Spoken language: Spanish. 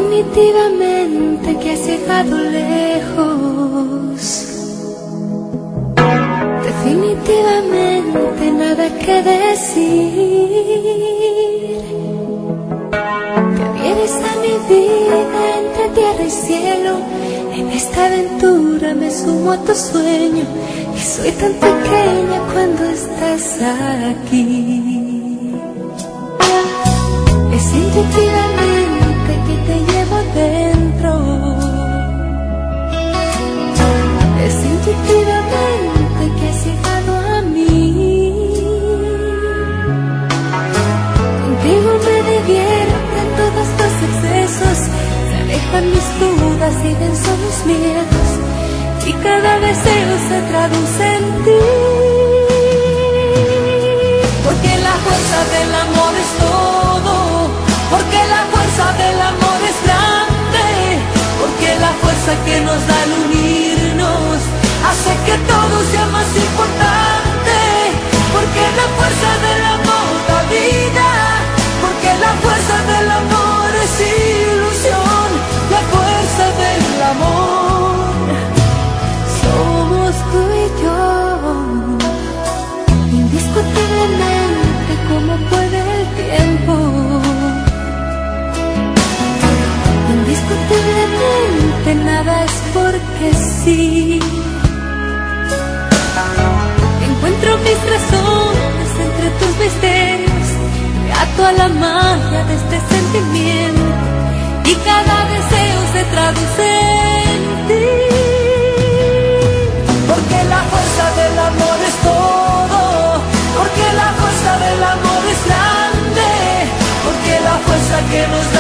Definitivamente que has llegado lejos. Definitivamente nada que decir. Que vienes a mi vida entre tierra y cielo. En esta aventura me sumo a tu sueño. Y soy tan pequeña cuando estás aquí. Es intuitivamente que te llevo dentro. Es intuitivamente que has llegado a mí. Contigo me divierten todos los excesos. Se alejan mis dudas y venzo mis miedos. Y cada deseo se traduce en ti. Porque la fuerza del amor es todo. Porque la fuerza del amor es grande. Porque la fuerza que nos da el unirnos hace que todo sea más importante. Porque la fuerza del amor da vida. Porque la fuerza del amor es ilusión. La fuerza del amor somos tú y yo. Indiscutiblemente como puede el tiempo. Indiscutiblemente nada es porque sí. Encuentro mis razones entre tus misterios. Me ato a la magia de este sentimiento. Y cada deseo se traduce en ti. Porque la fuerza del amor es todo. Porque la fuerza del amor es grande. Porque la fuerza que nos